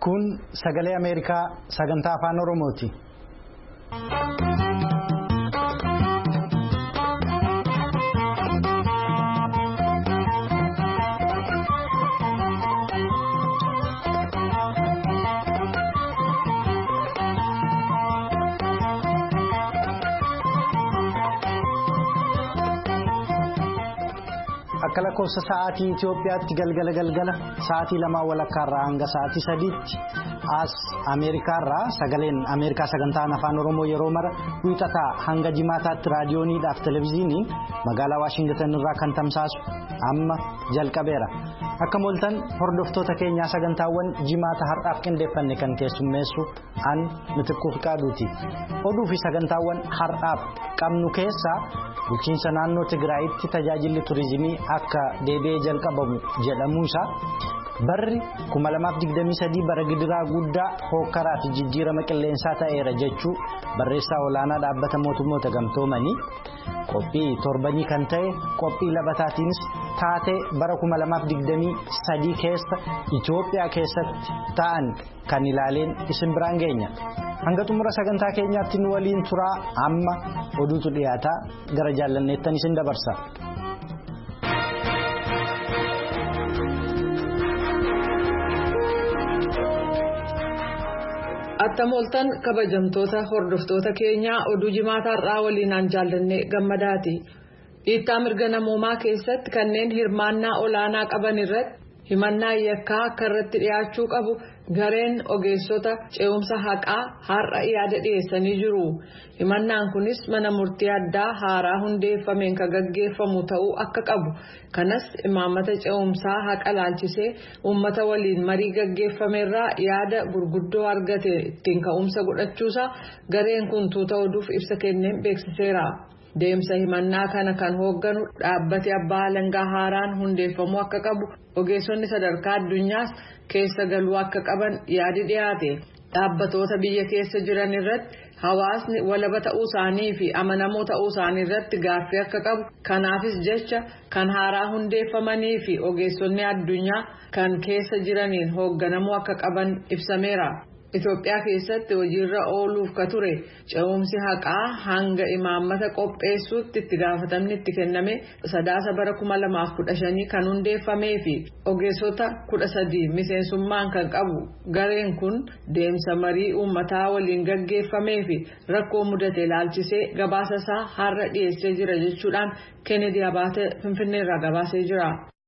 Kun sagalee Ameerikaa sagantaa afaan Oromooti. Akka lakkoofsa sa'aatii Itoophiyaatti galgala sa'aatii 2 walakkaarraa hanga sa'aatii 3tti as Ameerikaarraa sagaleen Ameerikaa sagantaan afaan Oromoo yeroo mara wiixataa hanga jimaataatti raadiyooniidhaaf televezyiiniin magaalaa Waashingtan irraa kan tamsaasu amma jalqabeera. Akka mooltan hordoftoota keenyaa sagantaawwan jimaata har'aaf qindeeffanne kan keessummeessu an Mitikkuu Fiqaaduuti. Oduu fi sagantaawwan har'aaf qabnu keessaa bulchiinsa naannoo Tigraayitti tajaajilli turizimii akka deebi'ee jalqabamu jedhamuusaa barri 2023 bara gidiraa guddaa hookaraa fi jijjiirama qilleensaa ta'eera jechuu barreessaa olaanaa dhaabbata mootummoota gamtoomanii qophii torbanii kan ta'e qophii labataatiinis taatee bara 2023 keessa Itoophiyaa keessatti ta'an kan ilaaleen isin biraan geenya. Hanga xumura sagantaa keenyaatti nu waliin turaa amma oduutu dhiyaataa gara jaallanneettan isin dabarsa. Attam ooltan kabajamtoota hordoftoota keenyaa oduu jimaataarraa waliinaan jaallannee gammadaati. Dhiittaa mirga namoomaa keessatti kanneen hirmaannaa olaanaa qaban irratti himannaa yakkaa akka irratti dhiyaachuu qabu gareen ogeessota ce'umsa haqaa har'a yaada dhiyeessanii jiru. Himannaan kunis mana murtii addaa haaraa hundeeffameen kan gaggeeffamu ta'uu akka qabu. Kanas imaammata ce'umsaa haqa laalchisee uummata waliin marii gaggeeffameerraa yaada gurguddoo argate ittiin ka'umsa godhachuusaa gareen kun tuuta oduuf ibsa kenneen beeksiseera. Deemsa himannaa kana kan hoogganu dhaabbati abbaa alangaa haaraan hundeeffamuu akka qabu ogeessonni sadarkaa addunyaas keessa galuu akka qaban yaadi dhiyaate. Dhaabbatoota biyya keessa jiran irratti hawaasni walaba ta'uu isaanii fi amanamoo ta'uu isaanii irratti gaaffii akka qabu. Kanaafis jecha kan haaraa hundeeffamanii fi ogeessonni addunyaa kan keessa jiraniin hoogganamuu akka qaban ibsameera. Itoophiyaa keessatti hojiirra ooluuf ka ture ce'umsi haqaa hanga imaammata qopheessuutti itti gaafatamni itti kenname sadaasa bara 2015 kan hundeeffamee fi ogeessota 13 miseensummaan kan qabu gareen kun deemsa marii uummataa waliin gaggeeffamee fi rakkoo mudate ilaalchisee gabaasa isaa har'a dhiyeessee jira jechuudhaan Kennedy Abaate Finfinneerraa gabaasee jira.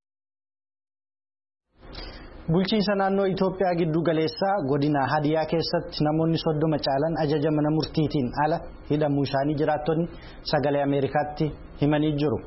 Bulchiinsa naannoo Itoophiyaa giddu galeessaa godina Hadiyaa keessatti namoonni 30 caalan ajaja mana murtiitiin ala hidhamuu isaanii jiraattonni sagalee Ameerikaatti himanii jiru.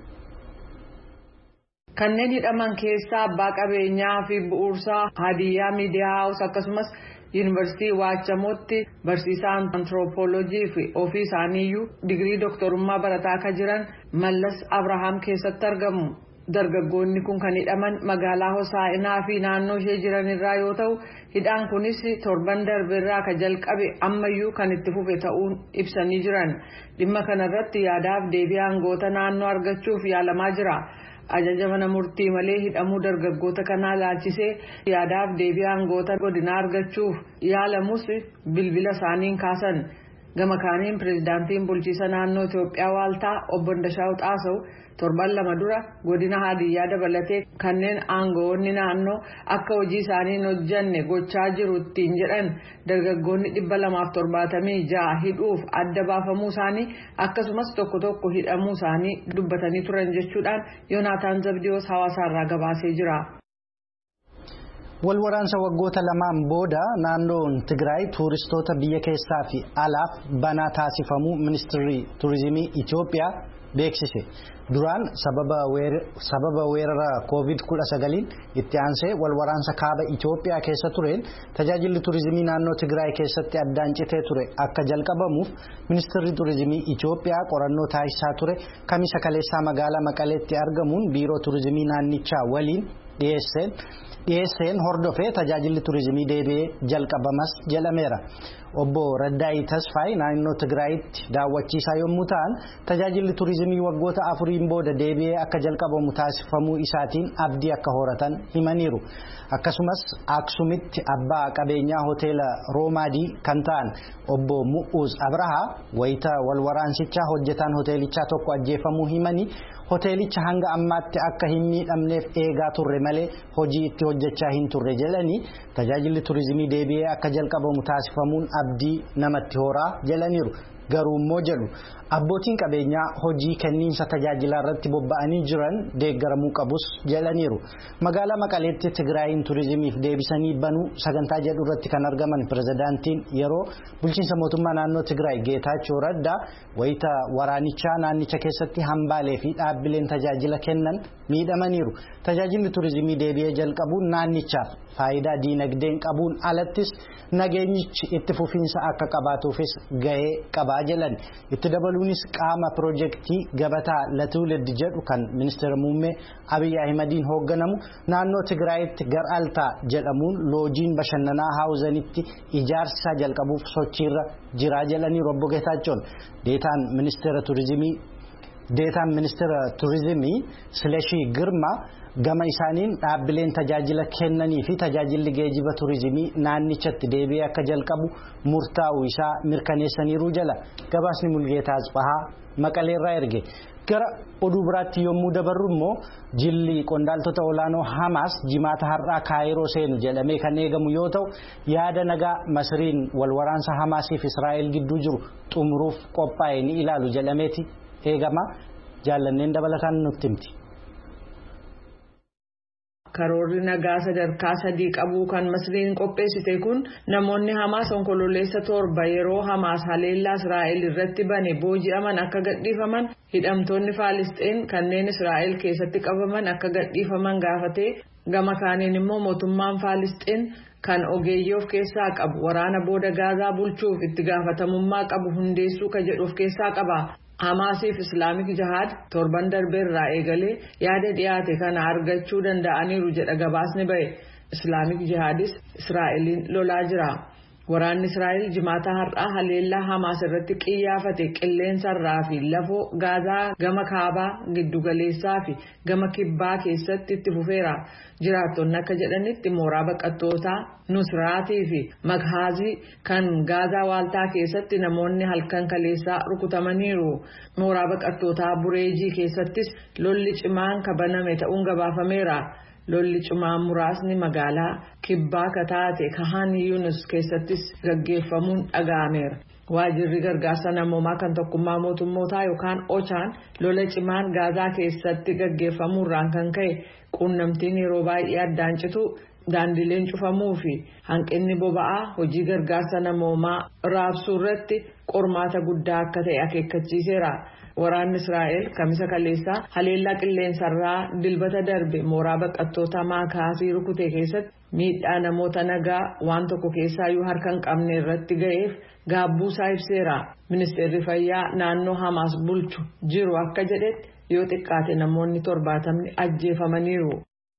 Kanneen hidhaman keessaa abbaa qabeenyaa fi bu'uursaa Hadiyaa Miidiyaa Haawus akkasumas Yuunivarsiitii Waachamootti barsiisaa antiroopooloojii fi ofii isaaniiyyuu digirii dooktorummaa barataa akka jiran Mallas Abrahaam keessatti argamu. Dargaggoonni kun kan hidhaman magaalaa Hosaa'inaa fi naannoo ishee jiran irraa yoo ta'u hidhaan kunis torban darbeerraa ka jalqabe ammayyuu kan itti fufe ta'uun ibsanii jiran. Dhimma kanarratti yaadaaf deebii aangoota naannoo argachuuf yaalamaa jira. Ajaja mana murtii malee hidhamuu dargaggoota kanaa laalchisee yaadaaf deebii aangoota godinaa argachuuf yaalamus bilbila isaaniin kaasan. Gama kaaniin pirezidaantiin bulchiisa naannoo Itoophiyaa waaltaa obbo Ndashaaw Xaasaw torban 2 dura godina Hadiyyaa dabalatee kanneen aangoonni naannoo akka hojii isaanii hin hojjanne gochaa jiru ittiin jedhan dargaggoonni 276 hidhuuf adda baafamuu isaanii akkasumas tokko hidhamuu isaanii dubbatanii turan jechuudhaan Yoonaataan Zabdiyoos hawaasaarraa gabaasee jira. Walwaraansa waggoota lamaan booda naannoon Tigraay tuuristoota biyya keessaa fi alaaf banaa taasifamuu ministeerri turizimii Itoophiyaa beeksise. Duraan sababa weerara COVID-19 itti aansee walwaraansa kaaba Itoophiyaa keessa tureen tajaajilli turizimii naannoo Tigraay keessatti addaan citee ture akka jalqabamuuf ministeerri turizimii Itoophiyaa qorannoo taasisaa ture kamisa kaleessaa magaalaa Maqaleetti argamuun biiroo turizimii naannichaa waliin dhiyeesseen hordofee tajaajilli turizimii deebi'ee jalqabamas jedhameera. obbo Raddaa'ii Tasfaay naannoo Tigraayitti daawwachiisaa yommuu ta'an tajaajilli turizimii waggoota 4 booda deebi'ee akka jalqabamu taasifamuu isaatiin abdii akka horatan himaniiru. Akkasumas Aksumitti abbaa qabeenyaa hoteela Roomaadii kan ta'an obbo Mu'uuz Abrahaa wayita walwaraansichaa hojjetaan hoteelichaa tokko ajjeefamuu himanii hoteelicha hanga ammaatti akka hin miidhamneef eegaa turre malee hojii itti hojjechaa hin turre jedhanii tajaajilli turizimii deebi'ee akka jalqabamu taasifamuun abdii namatti horaa jedhaniiru. Garuu immoo jedhu abbootiin qabeenyaa hojii kenniinsa tajaajilaa irratti bobba'anii jiran deeggaramuu qabus jedhaniiru. Magaalaa Maqaleetti Tigraayin turizimiif deebisanii banuu sagantaa jedhu irratti kan argaman pirezidaantiin yeroo bulchiinsa mootummaa naannoo Tigraay Geetaachoo Raddaa wayita waraanichaa naannicha keessatti hambaalee fi dhaabbileen tajaajila kennan miidhamaniiru. Tajaajilli turizimii deebi'ee jalqabuun naannichaaf faayidaa diinagdeen qabuun alattis nageenyichi itti fufiinsa akka qabaatuufis gahee qabaa jedhan. Itti dabaluunis qaama piroojeektii gabataa Latuulid jedhu kan ministeera muummee Abiy Ahimadiin hoogganamu naannoo Tigraayitti Gar'altaa jedhamuun loojiin bashannanaa haawuzanitti ijaarsa jalqabuuf sochiirra jira jedhanii obbo Geetaachoon deetaan ministeera turizimii Silashii Girmaa gama isaaniin dhaabbileen tajaajila kennanii fi tajaajilli geejiba turizimii naannichatti deebi'ee akka jalqabu murtaa'uu isaa mirkaneessaniiru jala. Gabaasni Mulgeetaa Asbahaa Maqaleerraa erge. Gara oduu biraatti yommuu dabarru immoo jilli qondaaltota olaanoo Hamaas jimaata har'aa Kaayiroo seenu jedhamee kan eegamu yoo ta'u yaada nagaa Masriin walwaraansa Hamaasiif Israa'el gidduu jiru xumuruuf qophaa'e ni ilaalu jedhameeti eegama. Jaallanneen dabalataan nutti himti. Karoorri nagaa sadarkaa 3 qabu kan Masriin qopheessite kun namoonni Hamaas onkololeessa 7 yeroo Hamaas haleellaa Israa'el irratti bane booji'aman akka gadhiifaman hidhamtoonni Faalisxiin kanneen Israa'el keessatti qabaman akka gadhiifaman gaafatee gama kaaniin immoo mootummaan Faalisxiin kan ogeeyyii of keessaa qabu waraana booda Gaazaa bulchuuf itti gaafatamummaa qabu hundeessuu ka jedhu of keessaa qaba. Hamaasiif Islaamik Jihaad torban darbeerraa eegalee yaada dhiyaate kana argachuu danda'aniiru jedha gabaasni bahe. Islaamik Jihaadis Israa'eliin lolaa jira. Waraanni Israa'el jimaata har'aa haleellaa Hamaas irratti qiyyaafate qilleensarraa fi lafoo Gaazaa gama kaabaa giddugaleessaa fi gama kibbaa keessatti itti fufeera. Jiraattonni akka jedhanitti mooraa baqattootaa Nusraatii fi Maghaazii kan Gaazaa waaltaa keessatti namoonni halkan kaleessaa rukutamaniiru. Mooraa baqattootaa Bureejii keessattis lolli cimaan kabaname ta'uun gabaafameera. Lolli cimaan muraasni magaalaa kibbaa kataate Kahan Yunus keessattis gaggeeffamuun dhaga'ameera. Waajirri gargaarsa namoomaa kan tokkummaa mootummootaa yookaan Ochaan lola cimaan Gaazaa keessatti gaggeeffamuurraan kan ka'e quunnamtiin yeroo baay'ee addaan citu daandileen cufamuu fi hanqinni boba'aa hojii gargaarsa namoomaa raabsuu irratti qormaata guddaa akka ta'e akeekkachiiseera. Waraanni Israa'el kamisa kaleessaa haleellaa qilleensarraa dilbata darbe mooraa baqattoota Maakaasii rukute keessatti miidhaa namoota nagaa waan tokko keessaayyuu harka hin qabne irratti ga'eef gaabbuusaa ibseera. Ministeerri fayyaa naannoo Hamaas bulchu jiru akka jedhetti yoo xiqqaate namoonni 70 ajjeefamaniiru.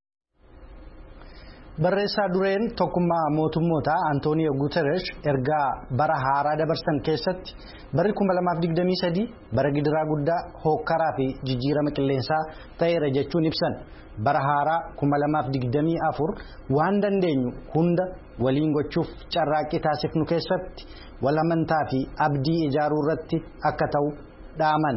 Barreessaa dureen tokkummaa mootummootaa Antooniyo Guuteresh ergaa bara haaraa dabarsan keessatti barri 2023 bara gidiraa guddaa hookkaraa fi jijjiirama qilleensaa ta'eera jechuun ibsan. Bara haaraa 2024 waan dandeenyu hunda waliin gochuuf carraaqqii taasifnu keessatti walamantaa fi abdii ijaaruu irratti akka ta'u dhaaman.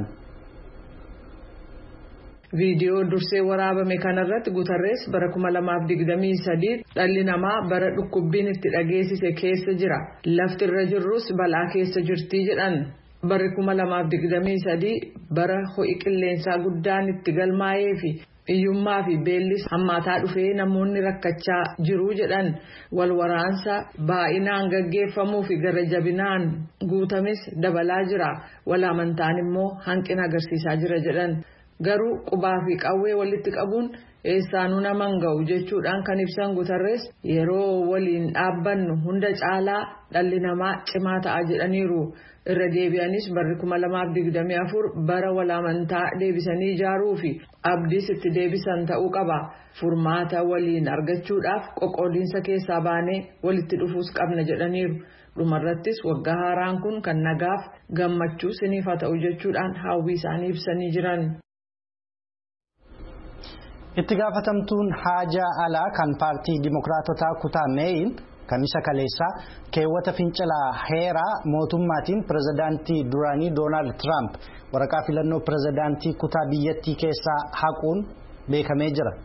Viidiyoo dursee waraabame kanarratti Guuterres bara 2023 dhalli namaa bara dhukkubbiin itti dhageessise keessa jira. Lafti irra jirrus balaa keessa jirtii jedhan. Barri 2023 bara ho'i qilleensaa guddaan itti galmaa'ee fi hiyyummaa fi beellis hammaataa dhufee namoonni rakkachaa jiru jedhan. Wal waraansa baay'inaan gaggeeffamuu fi gara jabinaan guutames dabalaa jira. Wal amantaan immoo hanqina agarsiisaa jira jedhan. garuu qubaa fi qawwee walitti qabuun eessaanuu nama hin ga'u jechuudhaan kan ibsan Guterres yeroo waliin dhaabbannu hunda caalaa dhalli namaa cimaa ta'a jedhaniiru. Irra deebi'anis barri 2024 bara walamantaa deebisanii ijaaruu fi abdiis itti deebisan ta'uu qaba. Furmaata waliin argachuudhaaf qoqqoodiinsa keessaa baanee walitti dhufuus qabna jedhaniiru. Dhumarrattis waggaa haaraan kun kan nagaaf gammachuu siniif haa ta'u jechuudhaan hawwii isaanii ibsanii jiran. Itti gaafatamtuun haajaa alaa kan paartii Dimookiraatotaa kutaa Meeyin Kamisa kaleessaa keewwata fincilaa heeraa mootummaatiin pirezidaantii duraanii Doonaald Tiraamp waraqaa filannoo pirezidaantii kutaa biyyattii keessaa haquun beekamee jira.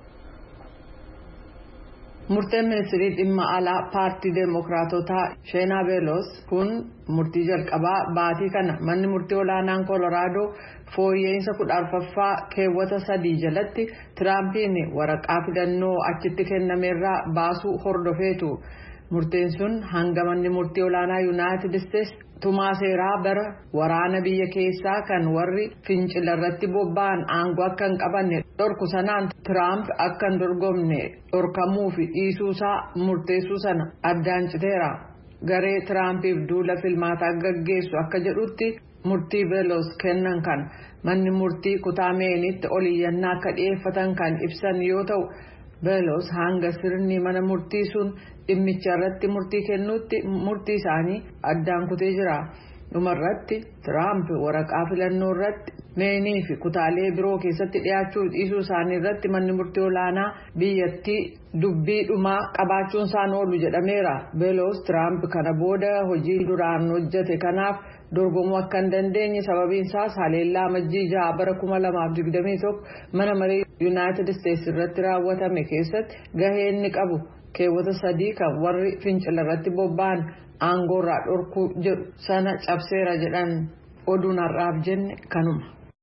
Murteen ministeerii dhimma alaa paartii Dimookiraatotaa Sheenaa Beelos kun murtii jalqabaa baatii kana manni murtii olaanaan Koloraadoo fooyya'insa 14ffaa keewwata 3 jalatti Tiraampiin waraqaa filannoo achitti kennameerraa baasuu hordofeetu. Murteen sun hanga manni murtii olaanaa Yuunaayitid Isteetsi tumaa seeraa bara waraana biyya keessaa kan warri fincila irratti bobba'an aangoo akka hin qabanne dhorku sanaan Tiraamp akka hin dorgomne dhorkamuu fi dhiisuusaa murteessuu sana addaan citeera. Garee Tiraampiif duula filmaataa gaggeessu akka jedhutti murtii Beelos kennan kan manni murtii kutaa Meeyinitti oliyyannaa akka dhiyeeffatan kan ibsan yoo ta'u Beelos hanga sirni mana murtii sun dhimmicha irratti murtii kennuutti murtii isaanii addaan kutee jira. Dhumarratti Tiraamp waraqaa filannoo irratti Meeyinii fi kutaalee biroo keessatti dhiyaachuu dhiisuu isaanii irratti manni murtii olaanaa biyyattii dubbii dhumaa qabaachuun isaan oolu jedhameera. Beelos Tiraamp kana booda hojii duraan hojjete kanaaf dorgomuu akka hin dandeenye sababiin isaas haleellaa Majjii 6 bara 2021 mana maree Yuunaayitid Isteetsi irratti raawwatame keessatti gahee inni qabu. Keewwata 3 kan warri fincila irratti bobba'an aangoorraa dhorkuu jedhu sana cabseera jedhan oduun har'aaf jenne kanuma.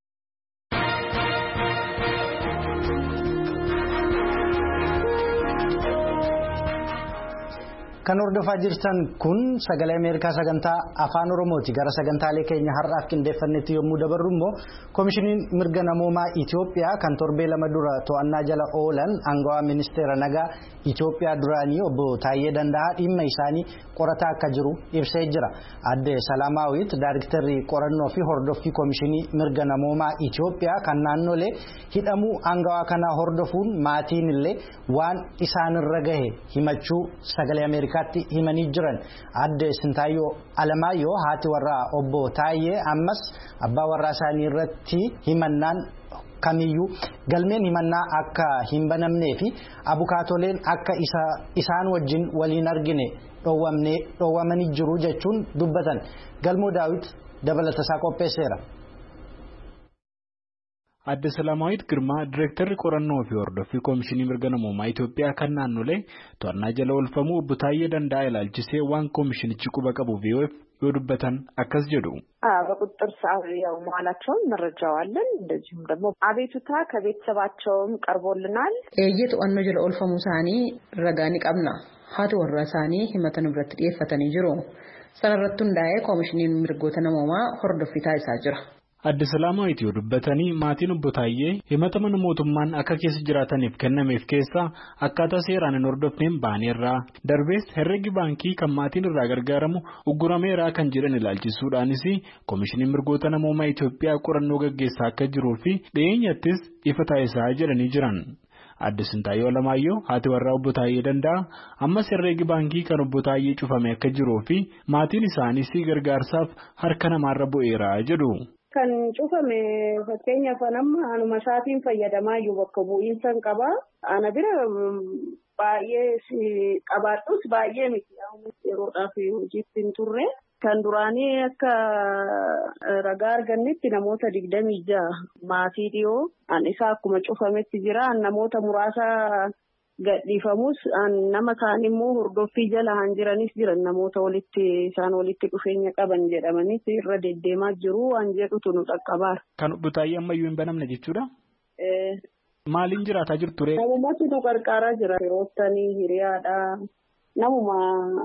Kan hordofaa jirtan kun sagalee Ameerikaa sagantaa afaan Oromooti. Gara sagantaalee keenya har'aaf qindeeffannetti yommuu dabarru immoo koomishiniin mirga namoomaa Itoophiyaa kan torbee 2 dura to'annaa jala oolan aangawaa ministeera nagaa Itoophiyaa duraanii obbo Taayyee Danda'aa dhimma isaanii qorataa akka jiru ibsee jira. Adde Salaamaawit Daayiriktarri qorannoo fi hordoffii koomishinii mirga namoomaa Itoophiyaa kan naannolee hidhamuu aangawaa kanaa hordofuun maatiin illee waan isaanirra gahe himachuu sagalee Ameerikaa himanii jiran. Adde Sintaayyoo Alamaayyoo haati warraa obbo Taayyee ammas abbaa warraa isaanii irratti himannaan kamiyyuu galmeen himannaa akka hin banamnee fi abukaatoleen akka isaan wajjin waliin argine dhoowwamanii jiru jechuun dubbatan. Galmoo Daawit dabalatasaa qopheesseera. Adde Salaamaawit Girmaa Direektarri qorannoo fi hordoffii koomishinii mirga namoomaa Itoophiyaa kan naannolee to'annaa jala oolfamuu obbo Taayyee Danda'aa ilaalchisee waan koomishinichi quba qabu yoo dubbatan akkas jedhu. በቁጥጥር ስር ያው መዋላቸውን መረጃው አለን። እንደዚሁም ደግሞ አቤቱታ ከቤተሰባቸውም ቀርቦልናል። የየቶአኖ ጀለ ኦልፈሙ ሳኒ ረጋኒ ቀብና ሀቱ ወራሳኒ ህመተን ብረት ዲፈተኒ ጅሮ ሰነረቱ እንዳየ ኮሚሽኒን mirgoota namoomaa hordofii taasisaa jira. Adde Salaamaawit yoo dubbatanii maatiin obbo Taayyee himata mana mootummaan akka keessa jiraataniif kennameef keessa akkaataa seeraan hin hordofneen baaneerraa darbees herregi baankii kan maatiin irraa gargaaramu uggurameeraa kan jedhan ilaalchisuudhaanis koomishiniin mirgoota namoomaa Itoophiyaa qorannoo gaggeessaa akka jiruu fi dhiyeenyattis ifa taasisaa jedhanii jiran. Adde Sintaayyoo Alamaayyoo haati warraa obbo Taayyee Danda'aa ammas herregi baankii kan obbo Taayyee cufame akka jiruu fi maatiin isaaniis gargaarsaaf harka namaarra bu'eeraa jedhu. Kan cufame fakkeenyaaf anamma anuma isaatiin fayyadamaa iyyuu bakka bu'iinsa hin qaba. Ana bira baay'ee qabaadhus baay'ee miti yeroodhaaf hojiitti hin turre. Kan duraanii akka ragaa argannetti namoota 26 maatii dhiyoo an isaa akkuma cufametti jira. Namoota muraasa gadhiifamus nama kaan immoo hordoffii jala han jiranis jiran namoota isaan walitti dhufeenya qaban jedhamanis irra deddeemaa jiru waan jedhutu nu qaqqabaara. Kan obbo Taayyee ammayyuu hin banamne jechuudha? Maaliin jiraataa jirtu ree? Namummaatu nu qarqaaraa jira. Firoottanii hiriyaadha. Namuma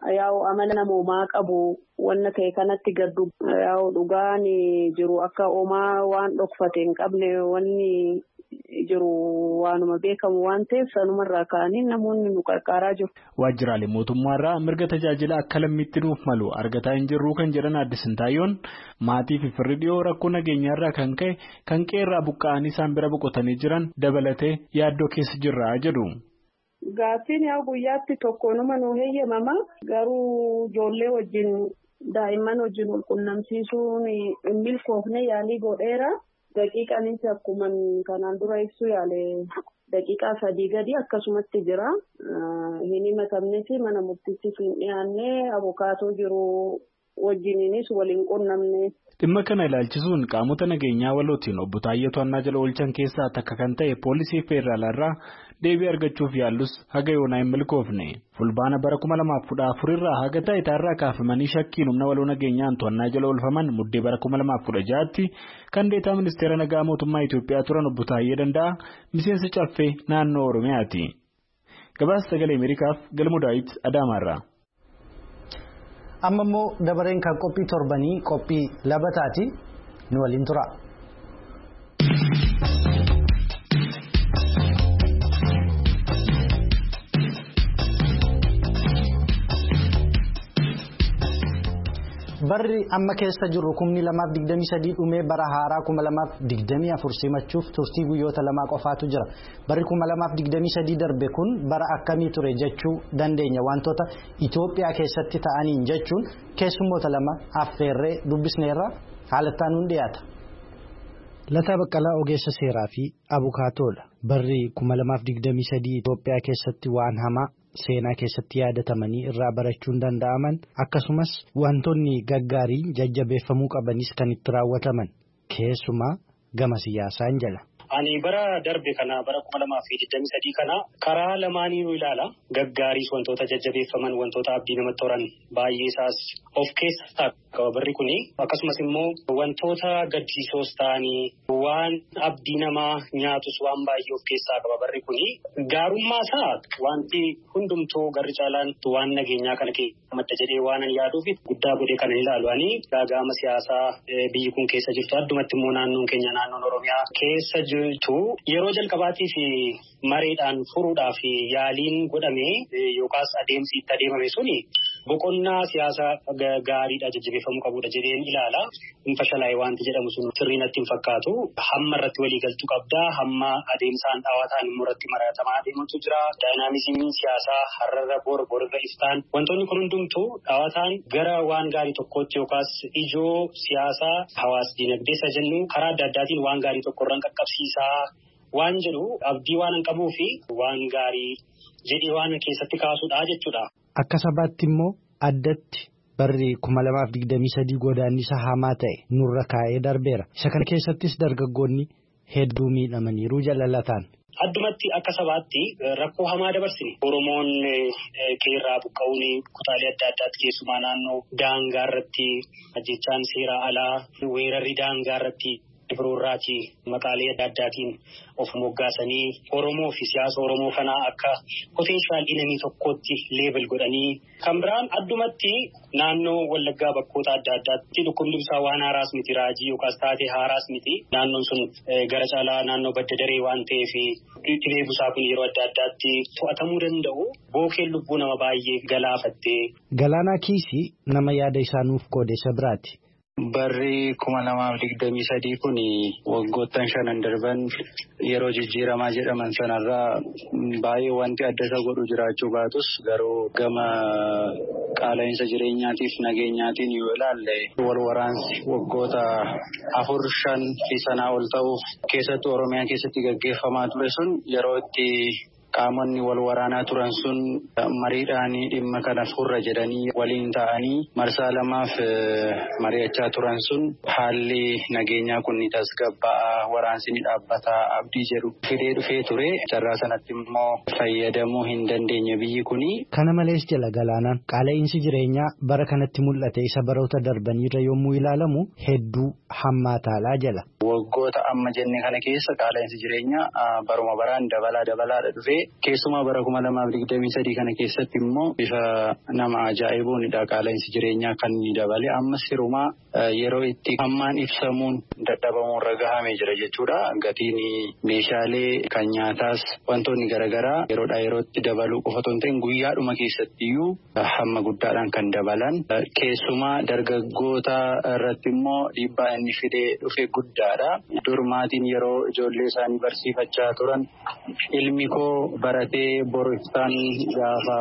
yaa'u amala namoomaa qabu wanna ta'e kanatti gaddu yaa'u dhugaan jiru akka homaa waan dhokfate hin qabne wanni jiru waanuma beekamu waan ta'eef sanumarraa ka'anii namoonni nu qarqaaraa jiru. Waajjiraalee mootummaarraa mirga tajaajila akka lammiitti nuuf malu argataa hin jirru kan jedhan Aadde Sintaayoon maatii fi firri dhiyoo rakkoo nageenyaarraa kan ka'e kan qeerraa buqqa'anii isaan bira boqotanii jiran dabalatee yaaddoo keessa jirra jedhu. Gaaffiin yaa guyyaatti tokkonuma nu heeyyamama garuu ijoollee wajjin daa'imman wajjin wal qunnamsiisuun hin milkoofne yaalii godheera. Daqiiqaanis akkuma kanaan dura ibsu yaale daqiiqaa 3 gadi akkasumatti jira. Hin himatamnes mana murtiitti hin dhiyaanne abukaatoo jiru wajjiniinis waliin qunnamne. Dhimma kana ilaalchisuun qaamota nageenyaa walootiin obbo Taayyee To'annaa jala oolchan keessaa takka kan ta'e poolisii feeraalaarraa deebii argachuuf yaallus haga yoonaa hin milkoofne. Fulbaana bara 2014 irraa haga taayitaarraa kaafamanii shakkiin humna waloo nageenyaan to'annaa jala oolfaman muddee bara 2016tti kan deetaa ministeera nagaa mootummaa Itoophiyaa turan obbo Taayyee Danda'a miseensa caffee naannoo Oromiyaati. Gabaasa sagalee Ameerikaaf Galmoo Daawit Adaamaarraa. Amma immoo dabareen kan qophii torbanii qophii labataati nu waliin tura. Barri amma keessa jirru 2023 dhumee bara haaraa 2024 simachuuf turtii guyyoota lamaa qofaatu jira. Barri 2023 darbe kun bara akkamii ture jechuu dandeenya wantoota Itoophiyaa keessatti ta'aniin jechuun keessummoota lama affeerree dubbisneerra haalattaan nun dhiyaata. Lataa Baqqalaa ogeessa seeraa fi abukaatoodha. Barri 2023 Itoophiyaa keessatti waan hamaa seenaa keessatti yaadatamanii irraa barachuun danda'aman akkasumas wantoonni gaggaarii jajjabeeffamuu qabanis kan itti raawwataman keessumaa gama siyaasaan jala. Ani bara darbe kana bara 2023 kana karaa lamaanii ilaala. Gaggaariis wantoota jajjabeeffaman wantoota abdii namatti horan baay'ee isaas of keessaa qaba barri kuni. Akkasumas immoo wantoota gaddisiisoos ta'anii waan abdii namaa nyaatus waan baay'ee of keessaa qaba barri kuni. Gaarummaa isaa wanti hundumtuu garri caalaan waan nageenyaa kana keessa madda jedhee waan ani yaaduuf guddaa godhee kana ilaalu. Ani gaaga'ama siyaasaa biyyi kun keessa jirtu addumatti immoo naannoon keenya naannoon Oromiyaa keessa yeroo jalqabaatii fi mareedhaan furuudhaaf yaaliin godhame yookaas adeemsi itti adeemame suni boqonnaa siyaasaa gaariidha jajjabeeffamuu qabudha jedheen ilaala. Hin fashalaa'e wanti jedhamu sun sirrii natti hin fakkaatu. Hamma irratti walii galtuu qabdaa. Hamma adeemsaan dhawaataan immoo irratti maratamaa adeematu jira. Daayinaamizimiin siyaasaa har'arra borirra iftaan wantoonni kun hundumtuu dhawaataan gara waan gaarii tokkootti yookaas ijoo siyaasaa hawaas dinagdee isa jennu karaa adda addaatiin waan gaarii tokkorraan qaqqabsiisaa waan jedhu abdii waan hin qabuu fi waan gaarii jedhee waan keessatti kaasuudha jechuudha. Akka sabaatti immoo addatti barri 2023 godaannisa hamaa ta'e nurra kaa'ee darbeera. Isa kana keessattis dargaggoonni hedduu miidhamaniiru jalallataan. Addumatti akka sabaatti rakkoo hamaa dabarsine. Oromoon qeerraa buqqa'uun kutaalee adda addaatti keessumaa naannoo daangaa irratti ajjechaan seeraa alaa weerarri daangaa irratti biroorraati maqaalee adda addaatiin of moggaasanii Oromoo fi siyaasa Oromoo kanaa akka potenshaal inamii tokkotti leebel godhanii kan biraan addumatti naannoo Wallaggaa bakkoota adda addaatti dhukkubni isaa waan haaraas miti raajii yookaas taatee haaraas miti naannoon sun gara caalaa naannoo badda daree waan ta'eef dhibee busaa kun yeroo adda addaatti to'atamuu danda'u bookeen lubbuu nama baay'ee galaafattee. Galaanaa Kiisii nama yaada isaa nuuf qoodeessa biraati. Barri 2023 kun waggoottan 5 darban yeroo jijjiiramaa jedhaman sanarraa baay'ee wanti adda isa godhu jiraachuu baatus garuu gama qaala'insa jireenyaatiif nageenyaatiin yoo ilaalle wal waraansi waggoota 4-5 fi sanaa ol ta'uuf keessattuu Oromiyaa keessatti gaggeeffamaa ture sun yeroo itti qaamonni wal waraanaa turan sun mariidhaan dhimma kana furra jedhanii waliin ta'anii marsaa lamaaf mari'achaa turan sun haalli nageenyaa kun ni tasgabbaa'a waraansi ni dhaabbataa abdii jedhu fidee dhufee ture carraa sanatti immoo fayyadamuu hin dandeenye biyyi kuni. Kana malees jala Galaanaan qaala'insi jireenyaa bara kanatti mul'ate isa baroota darbaniirra yommuu ilaalamu hedduu hammaataadha jala. Waggoota amma jenne kana keessa qaala'insi jireenyaa baruma baraan dabalaadha dhufe. keessumaa bara 2023 kana keessatti immoo bifa nama ajaa'ibuunidha qaala'insi jireenyaa kan ni dabale ammas hirumaa yeroo itti hammaan ibsamuun dadhabamuurra gahamee jira jechuudha. Gatiin meeshaalee kan nyaataas wantoonni garaagaraa yeroodhaa yerootti dabaluu qofa otoo hin ta'in guyyaadhuma keessattiyyuu hamma guddaadhaan kan dabalan keessumaa dargaggoota irratti immoo dhiibbaa inni fidee dhufe guddaadha. Dur maatiin yeroo ijoollee isaanii barsiifachaa turan ilmi koo baratee boru iftaan gaafa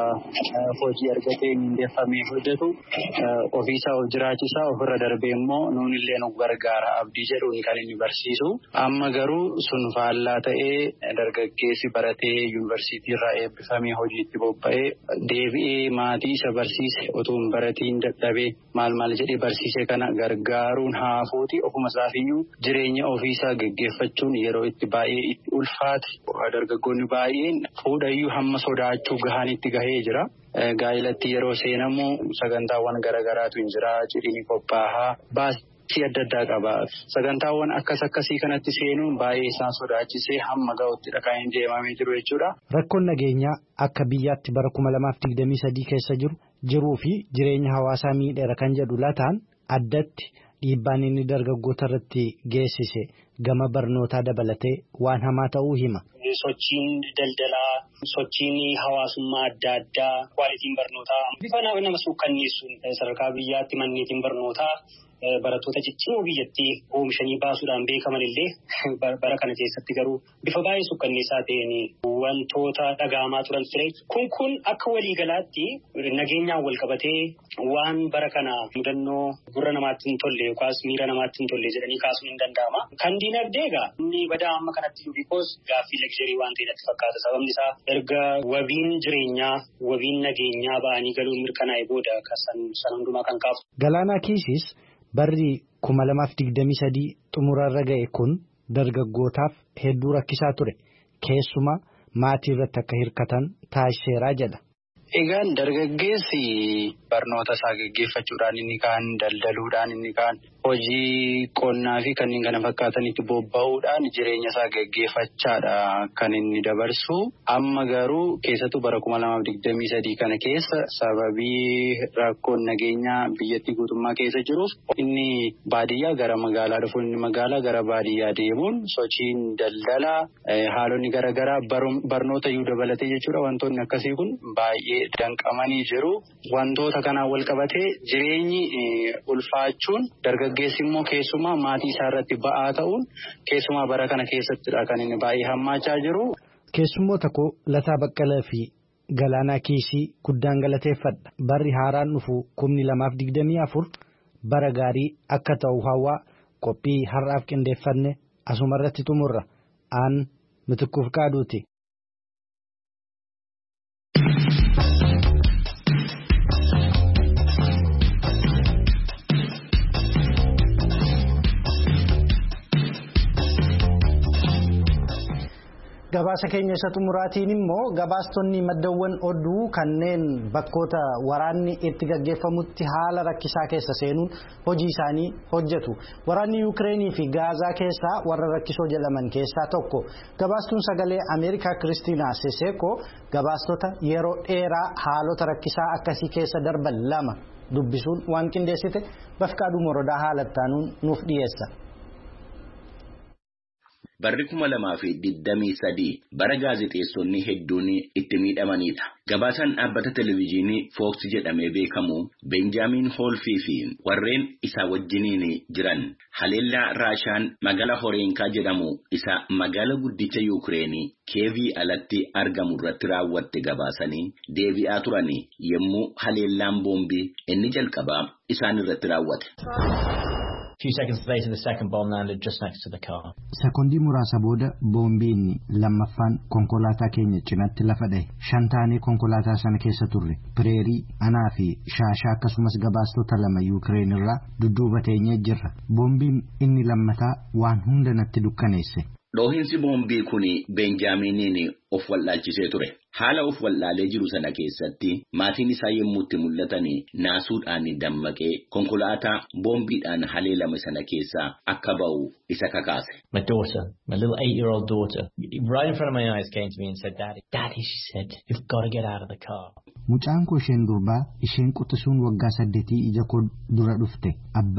hojii argatee mindeeffamee hojjetu ofiisaa of jiraachisaa ofirra darbee immoo nuun illee nu gargaara abdii jedhuun kan inni barsiisu. Amma garuu sun faallaa ta'ee dargaggeessi baratee yuunivarsiitii irraa eebbifamee hojiitti bobba'ee deebi'ee maatii isa barsiise utuu hin baratiin dadhabee maal jedhee barsiise kana gargaaruun haafuuti ofuma isaafiyyuu jireenya ofiisaa geggeeffachuun yeroo itti baay'ee itti ulfaate dargaggoonni baay'een fuudhayyuu hamma sodaachuu gahanitti gahee jira. Gaa'ilatti yeroo seenamu sagantaawwan garaagaraatu hin jira cidhiin qophaa'aa baasii adda addaa qaba. Sagantaawwan akkasii kanatti seenuun baay'ee isaan sodaachisee hamma ga'utti dhaqanii deemamee jiru jechuudha. Rakkoon nageenyaa akka biyyaatti bara 2023 keessa jiruu fi jireenya hawaasaa miidheera kan jedhu lataan addatti dhiibbaan inni dargaggoota irratti geessise gama barnootaa dabalatee waan hamaa ta'uu hima. Sochiin daldalaa, sochiin hawaasummaa adda addaa, kwaalitiin barnootaa bifa nama suukkanneessuun sadarkaa biyyaatti manneetiin barnootaa barattoota ciccimoo biyyattii oomishanii baasuudhaan beekaman illee bara kana keessatti garuu bifa baay'ee suukkanneessaa ta'een wantoota dhagahamaa turan ture. Kun akka waliigalaatti nageenyaan wal qabatee waan bara kana mudannoo gurra namaatti hin tolle yookaas miira namaatti hin tolle jedhanii kaasuun hin danda'ama. Kan diinagdee egaa inni badaa amma kanatti jiru bikoos gaaffii lagzerii waan ta'eedha fakkaata. Sababni isaa erga wabiin jireenyaa, wabiin nageenyaa ba'anii galuun mirkanaa'e booda san hundumaa kan kaasu. Galaanaa Kiisis barri 2023 xumurarra ga'e kun dargaggootaaf hedduu rakkisaa ture. Keessumaa maatii irratti akka hirkatan taasiseeraa jedha. Egaan dargaggeessi barnoota isaa geggeeffachuudhaan inni kaan daldaluudhaan inni kaan hojii qonnaa fi kanneen kana fakkaatanitti bobba'uudhaan jireenya isaa geggeeffachaadha kan inni dabarsu. Amma garuu keessattuu bara 2023 kana keessa sababii rakkoon nageenyaa biyyattii guutummaa keessa jiruuf inni baadiyyaa gara magaalaa dhufuun inni magaalaa gara baadiyyaa deemuun sochiin daldalaa haalonni garaagaraa barnoota iyyuu dabalatee jechuudha. Wantoonni akkasii kun baay'ee danqamanii jiru. Wantoota kanaan wal qabatee jireenyi ulfaachuun dargaggeessi immoo keessumaa maatii isaa irratti ba'aa ta'uun keessumaa bara kana keessattidha kan inni baay'ee hammaachaa jiru. Keessummoota koo Lataa Baqqalaa fi Galaanaa Kiisii guddaan galateeffadha. Barri haaraan dhufu 2024 bara gaarii akka ta'u hawaa qophii har'aaf qindeeffanne asumarratti xumurra. Aan Mitikkuuf Qaaduuti. Gabaasa keenya isa xumuraatiin immoo gabaastonni maddawwan oduu kanneen bakkoota waraanni itti gaggeeffamutti haala rakkisaa keessa seenuun hojii isaanii hojjetu. Waraanni Yuukireenii fi Gaazaa keessaa warra rakkisoo jedhaman keessaa tokko. Gabaastuun sagalee Ameerikaa Kiristiinaa Seseekoo gabaastota yeroo dheeraa haalota rakkisaa akkasii keessa darban lama dubbisuun waan qindeessite Bafqaaduu Morodaa haalattaanuun nuuf dhiyeessa. Barri 2023 bara gaazexeessonni hedduun itti miidhamanidha. Gabaasaan dhaabbata televezyiinii Fox jedhamee beekamu Benjaamin Hoolfii fi warreen isaa wajjiniin jiran haleellaa Raashaan magaalaa Horeenkaa jedhamu isa magaala guddicha Yuukireenii Kiyeevii alatti argamu irratti raawwatte gabaasanii deebi'aa turanii yommuu haleellaan boombii inni jalqabaa isaan irratti raawwate. A few seconds later, the second bomb landed just next to the car. Sekondii muraasa booda boombiin lammaffaan konkolaataa keenya cinaatti lafa dha'e. 5 taanee konkolaataa sana keessa turre. Pireerii, anaa fi Shaashaa akkasumas gabaastota 2 Yuukireen irraa dudduuba teenyee jirra. Boombiin inni lammataa waan hunda natti dukkaneesse. Dhoohinsi boombii kun Benjaaminiin of wallaalchisee ture. haala of wallaalee jiru sana keessatti maatiin isaa yommuu itti mul'atanii naasuudhaan dammaqee konkolaataa boombiidhaan haleelame sana keessaa akka ba'u isa kakaase. My daughter, my little 8-year-old daughter, right in front of my eyes came to me and said, Daddy, she said, you've got to get out of the car. Mucaan koo isheen durbaa isheen quxisuun waggaa 8 ija koo dura dhufte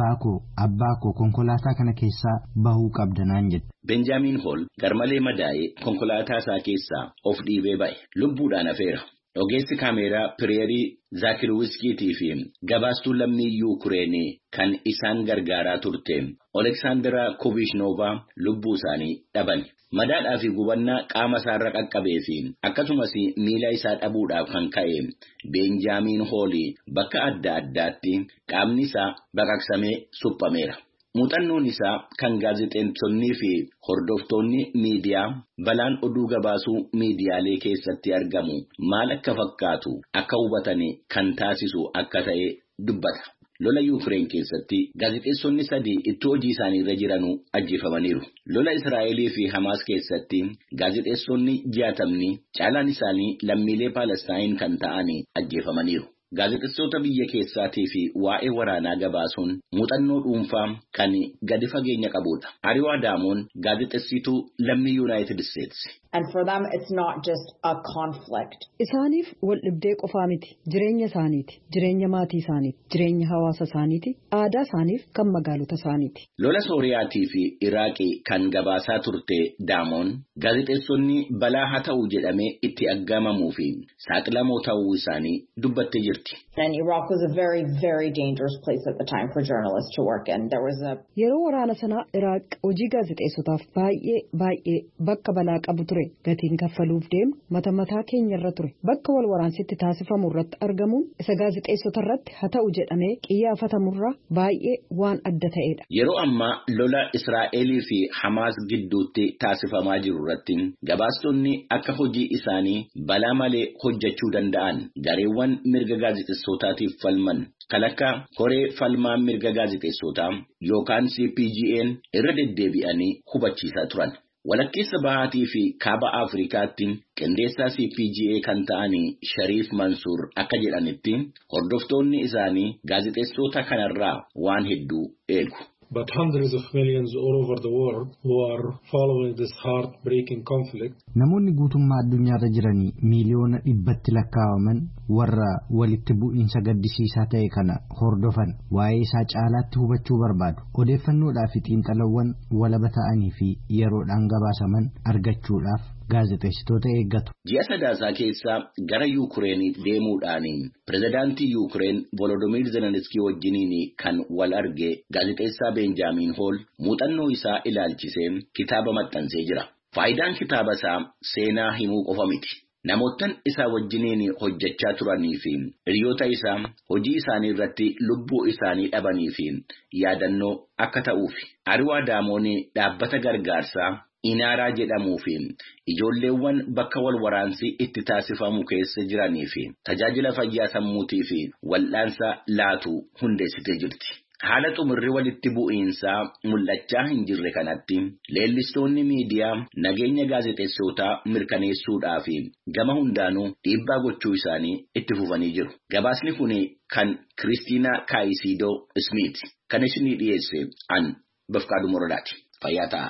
abbaa koo konkolaataa kana keessaa bahuu qabda naan jette. Benjamin Hall garmalee madaa'ee konkolaataa isaa keessaa of dhiibee ba'e lubbuudhaan hafeera. Ogeessi kaameeraa Pireerii Zaakirwiskiitii fi gabaastuu lammii Yuukireenii kan isaan gargaaraa turte Oleksaandaraa Kubishnoovaa lubbuu isaanii dhaban. Madaadhaa fi gubannaa qaama isaarra qaqqabee fi akkasumas miila isaa dhabuudhaaf kan ka'e Benjamin Hall bakka adda addaatti qaamni isaa baqaqsamee suphameera. Muuxannoon isaa kan gaazexeessonnii fi hordoftoonni miidiyaa balaan oduu gabaasuu miidiyaalee keessatti argamu maal akka fakkaatu akka hubatanii kan taasisu akka ta'e dubbata. Lola Yuukireen keessatti gaazexeessonni 3 itti hojii isaanii irra jiranuu ajjeefamaniiru. Lola Israa'elii fi Hamaas keessatti gaazexeessonni 60 caalaan isaanii lammiilee Paalestaayin kan ta'anii ajjeefamaniiru. Gaazexeessota biyya keessaatii fi waa'ee waraanaa gabaasuun muuxannoo dhuunfaa kan gadi fageenya qabudha. Ariwaa Daamoon gaazexeessituu lammii United States. And for them, it's not just a conflict. Isaaniif wal dhibdee qofaa miti. Jireenya isaaniiti. Jireenya maatii isaaniiti. Jireenya hawaasa isaaniiti. Aadaa isaaniif kan magaalota isaaniiti. Lola Sooriyaatii fi Iraaqii kan gabaasaa turte Daamoon gaazexeessonni balaa haa ta'u jedhamee itti aggaamamuu fi saaxilamoo ta'uu isaanii dubbattee jirti. And Iraq was a very, very dangerous place at the time for journalists to work in. There was a yeroo waraana sanaa Iraaq hojii gaazexeessotaaf baay'ee bakka balaa qabu ture. Gatiin kaffaluuf deemu mataa keenya irra ture. Bakka wal waraansitti taasifamu irratti argamuun isa gaazexeessota irratti haa ta'u jedhamee qiyyaafatamurraa baay'ee waan adda ta'edha. Yeroo ammaa lola Israa'elii fi Hamaas gidduutti taasifamaa jiru irratti gabaastonni akka hojii isaanii balaa malee hojjechuu danda'an gareewwan mirga gaazexeessotaatiif falman kan akka koree falmaa mirga gaazexeessotaa yookaan CPGN irra deddeebi'anii hubachiisaa turan. Walakkeessa bahaatii fi kaaba Afrikaatti qindeessaa CPGA kan ta'anii Shariif Mansuur akka jedhanitti hordoftoonni isaanii gaazexeessota kanarraa waan hedduu eegu. But hundreds of millions all over the world who are following this heart-breaking conflict. Namoonni guutummaa addunyaarra jiranii miiliyoona 100 lakkaa'aman warra walitti bu'iinsa gaddisiisaa ta'e kana hordofan waa'ee isaa caalaatti hubachuu barbaadu. Odeeffannoodhaa fi xiinxalawwan walaba ta'anii fi yeroodhaan gabaasaman argachuudhaaf gaazexeessitoota eeggatu. Ji'a sadaasaa keessaa gara Yuukireenii deemuudhaan pirezidaantii Yuukireen Volodymyr Zelensky wajjiniin kan wal arge gaazexeessaa Benjamin Hall muuxannoo isaa ilaalchisee kitaaba maxxansee jira. Faayidaan kitaaba isaa seenaa himuu qofa miti. Namoottan isaa wajjiniin hojjechaa turanii fi hiriyoota isaa hojii isaanii irratti lubbuu isaanii dhabanii fi yaadannoo akka ta'uuf. Ariwaa Daamoon dhaabbata gargaarsaa Inaaraa jedhamuu fi ijoolleewwan bakka wal waraansi itti taasifamu keessa jiranii fi tajaajila fayyaa sammuutii fi wal'aansa laatu hundeessitee jirti. Haala xumurri walitti bu'iinsaa mul'achaa hin jirre kanatti leellistoonni miidiyaa nageenya gaazexeessotaa mirkaneessuudhaaf gama hundaanuu dhiibbaa gochuu isaanii itti fufanii jiru. Gabaasni kun kan Kiristiinaa Kaayisidoo Smith kan isinii dhiyeesse an Bafqaaduu Morodaati. Fayyaa ta'a.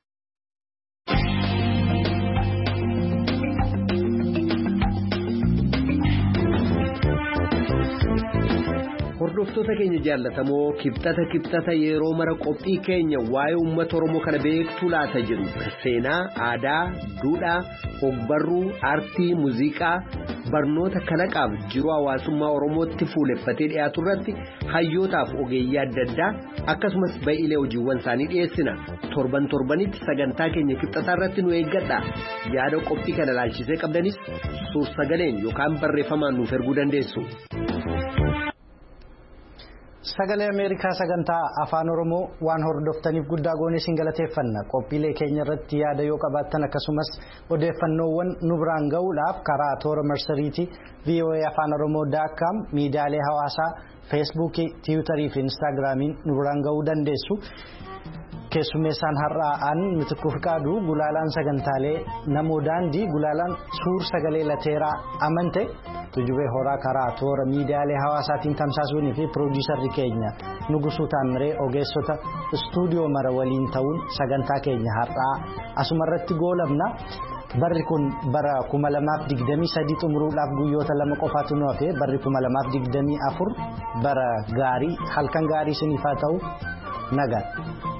Hordoftoota keenya jaallatamoo kibxata yeroo mara qophii keenya waa'ee uummata Oromoo kana beektuu laata jedhu seenaa, aadaa, duudhaa, ogbarruu, aartii, muuziqaa, barnoota kalaqaaf jiruu hawaasummaa Oromootti fuuleffatee dhiyaatu irratti hayyootaaf ogeeyyii adda addaa akkasumas ba'iilee hojiiwwan isaanii dhiyeessina. Torbanitti sagantaa keenya kibxataa irratti nu eeggadha. Yaada qophii kana ilaalchisee qabdanis suur-sagaleen yookaan barreeffamaan nuuf erguu dandeessu. Sagalee Ameerikaa sagantaa afaan Oromoo waan hordoftaniif guddaa goonee isin galateeffanna. Qophiilee keenya irratti yaada yoo qabaattan akkasumas odeeffannoowwan nu biraan ga'uudhaaf karaa toora marsariitii voaafaanoroomoo.com miidiyaalee hawaasaa feesbuukii, tiwiitarii fi instaagiraamiin nu biraan ga'uu dandeessu. keessummeessaan har'aan Mitikuu Fiqaaduu gulaalaan sagantaalee namoo daandii gulaalaan suur sagalee lateeraa amante tujubee horaa karaa toora miidiyaalee hawaasaatiin tamsaasuunii fi piroodiisarri keenya Nugusuu Taamiree ogeessota istuudiyoo mara waliin ta'uun sagantaa keenya har'aa asumarratti goolabna. Barri kun bara 2023 xumuruudhaaf guyyoota 2 qofaatu nu hafe barri 2024 bara gaarii halkan gaarii isiniif haa ta'u nagaan.